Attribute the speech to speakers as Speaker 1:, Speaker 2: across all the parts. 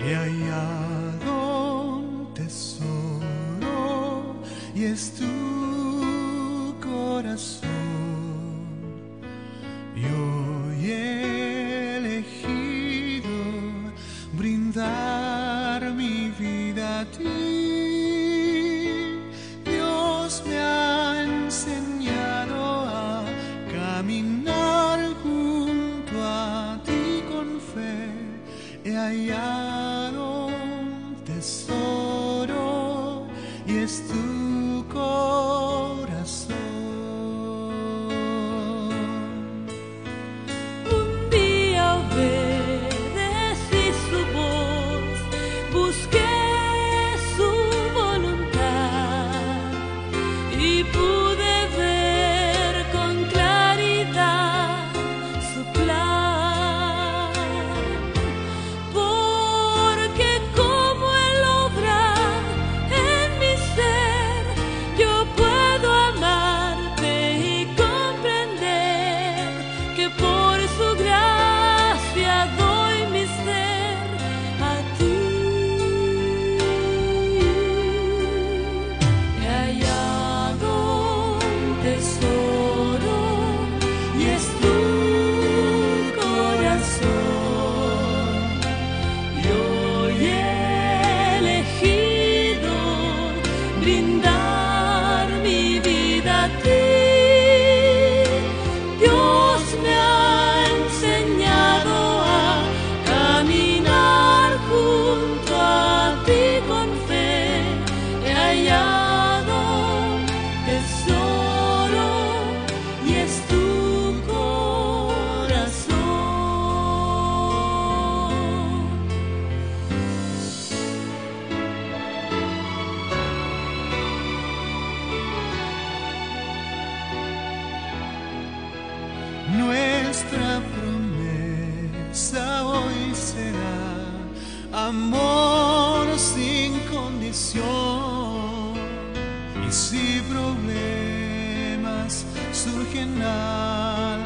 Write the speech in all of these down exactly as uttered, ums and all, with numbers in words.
Speaker 1: He hallado un tesoro y es tu corazón. Y hoy he elegido brindar mi vida a ti. Dios me ha enseñado a caminar junto a ti con fe. He hallado un tesoro y es tu corazón.
Speaker 2: Un día obedecí su voz, busqué su voluntad y pude ver con claridad su plan. Porque como Él obra en mi ser, yo puedo amarte y comprender que por su gracia doy mi ser a ti. He hallado un tesoro y es tu corazón. Y hoy he elegido brindar mi vida a ti. Dios me ha enseñado a caminar junto a ti con fe. He hallado tesoro y es tu corazón.
Speaker 1: Nuestra promesa hoy será amor sin condición. Y si problemas surgen al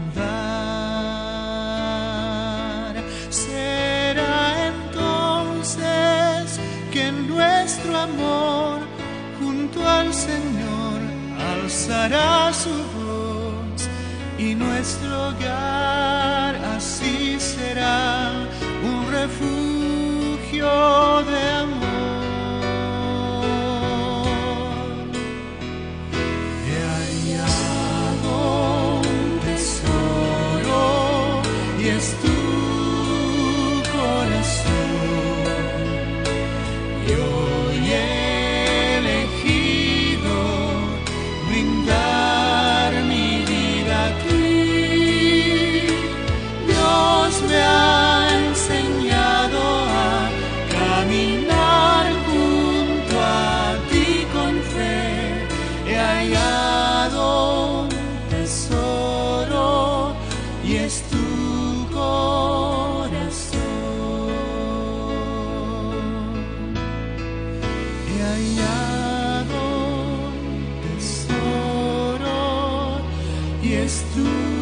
Speaker 1: andar, será entonces que nuestro amor junto al Señor alzará su voz y nuestro hogar así será un refugio de amor. He hallado un tesoro y es tu corazón. Y hoy he elegido brindar mi vida a ti. Dios me ha enseñado a caminar junto a ti con fe. He hallado un tesoro y es tu corazón. He hallado un tesoro y es tu